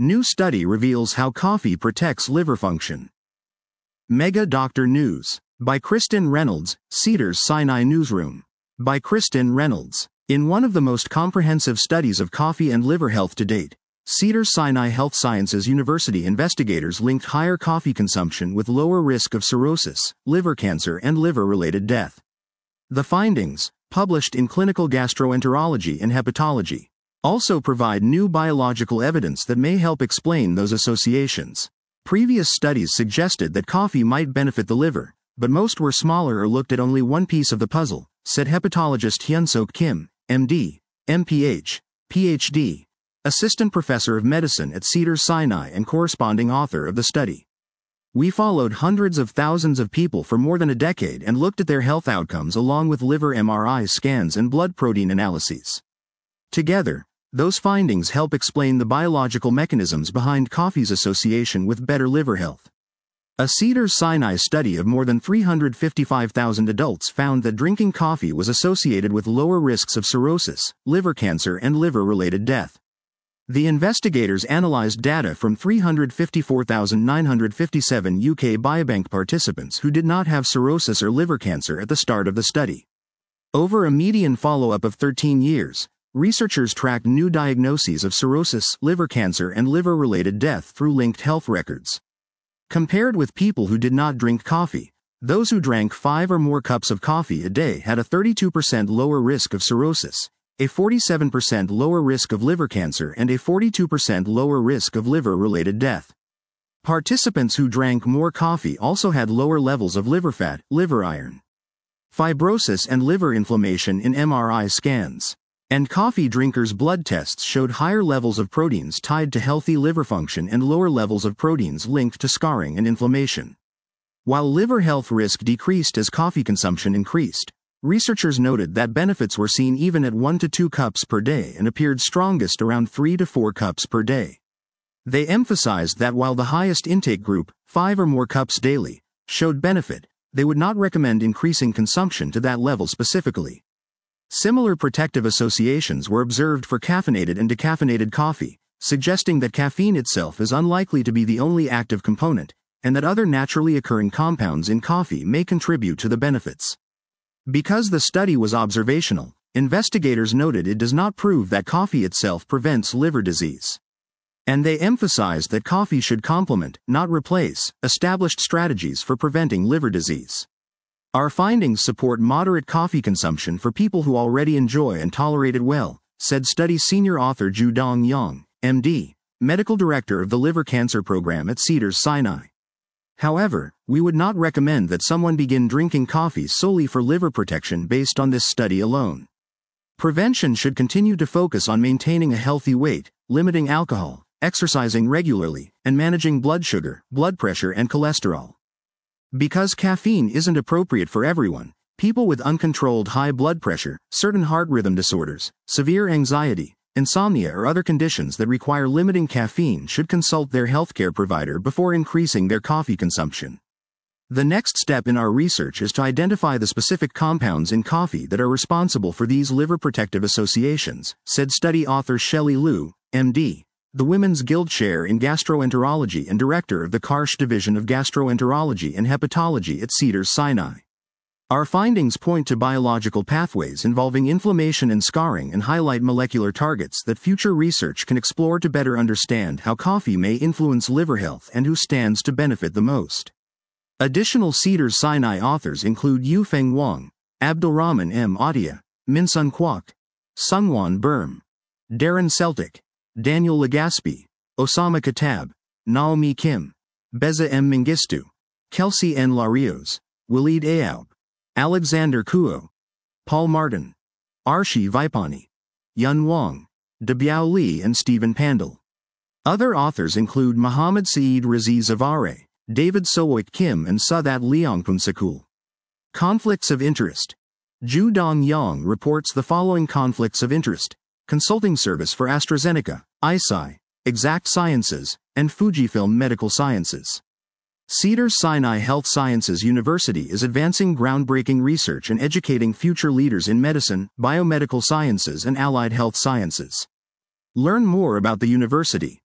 New study reveals how coffee protects liver function. Mega Doctor News. By Kristen Reynolds, Cedars-Sinai Newsroom. By Kristen Reynolds. In one of the most comprehensive studies of coffee and liver health to date, Cedars-Sinai Health Sciences University investigators linked higher coffee consumption with lower risk of cirrhosis, liver cancer, and liver-related death. The findings, published in Clinical Gastroenterology and Hepatology, also provide new biological evidence that may help explain those associations. Previous studies suggested that coffee might benefit the liver, but most were smaller or looked at only one piece of the puzzle, said hepatologist Hyun-Sok Kim, MD, MPH, PhD, assistant professor of medicine at Cedars-Sinai and corresponding author of the study. We followed hundreds of thousands of people for more than a decade and looked at their health outcomes along with liver MRI scans and blood protein analyses. Together, those findings help explain the biological mechanisms behind coffee's association with better liver health. A Cedars-Sinai study of more than 355,000 adults found that drinking coffee was associated with lower risks of cirrhosis, liver cancer, and liver-related death. The investigators analyzed data from 354,957 UK Biobank participants who did not have cirrhosis or liver cancer at the start of the study. Over a median follow-up of 13 years, researchers tracked new diagnoses of cirrhosis, liver cancer, and liver-related death through linked health records. Compared with people who did not drink coffee, those who drank 5 or more cups of coffee a day had a 32% lower risk of cirrhosis, a 47% lower risk of liver cancer, and a 42% lower risk of liver-related death. Participants who drank more coffee also had lower levels of liver fat, liver iron, fibrosis, and liver inflammation in MRI scans. And coffee drinkers' blood tests showed higher levels of proteins tied to healthy liver function and lower levels of proteins linked to scarring and inflammation. While liver health risk decreased as coffee consumption increased, researchers noted that benefits were seen even at 1 to 2 cups per day and appeared strongest around 3 to 4 cups per day. They emphasized that while the highest intake group, 5 or more cups daily, showed benefit, they would not recommend increasing consumption to that level specifically. Similar protective associations were observed for caffeinated and decaffeinated coffee, suggesting that caffeine itself is unlikely to be the only active component, and that other naturally occurring compounds in coffee may contribute to the benefits. Because the study was observational, investigators noted it does not prove that coffee itself prevents liver disease. And they emphasized that coffee should complement, not replace, established strategies for preventing liver disease. Our findings support moderate coffee consumption for people who already enjoy and tolerate it well, said study senior author Ju-Dong Yang, MD, medical director of the liver cancer program at Cedars-Sinai. However, we would not recommend that someone begin drinking coffee solely for liver protection based on this study alone. Prevention should continue to focus on maintaining a healthy weight, limiting alcohol, exercising regularly, and managing blood sugar, blood pressure, and cholesterol. Because caffeine isn't appropriate for everyone, people with uncontrolled high blood pressure, certain heart rhythm disorders, severe anxiety, insomnia, or other conditions that require limiting caffeine should consult their healthcare provider before increasing their coffee consumption. The next step in our research is to identify the specific compounds in coffee that are responsible for these liver protective associations, said study author Shelley Liu, MD, the Women's Guild Chair in Gastroenterology and Director of the Karsh Division of Gastroenterology and Hepatology at Cedars-Sinai. Our findings point to biological pathways involving inflammation and scarring and highlight molecular targets that future research can explore to better understand how coffee may influence liver health and who stands to benefit the most. Additional Cedars-Sinai authors include Yufeng Wang, Abdulrahman M. Atia, Minsun Kwok, Sungwon Burm, Darren Celtic, Daniel Legaspi, Osama Katab, Naomi Kim, Beza M. Mengistu, Kelsey N. Larios, Walid Ayoub, Alexander Kuo, Paul Martin, Arshi Vipani, Yun Wang, Debiao Li, and Stephen Pandal. Other authors include Muhammad Saeed Razi Zavare, David Sowoik Kim, and Sadat Liangpunsakul. Conflicts of interest. Ju-Dong Yang reports the following conflicts of interest: Consulting Service for AstraZeneca, Eisai, Exact Sciences, and Fujifilm Medical Sciences. Cedars-Sinai Health Sciences University is advancing groundbreaking research and educating future leaders in medicine, biomedical sciences, and allied health sciences. Learn more about the university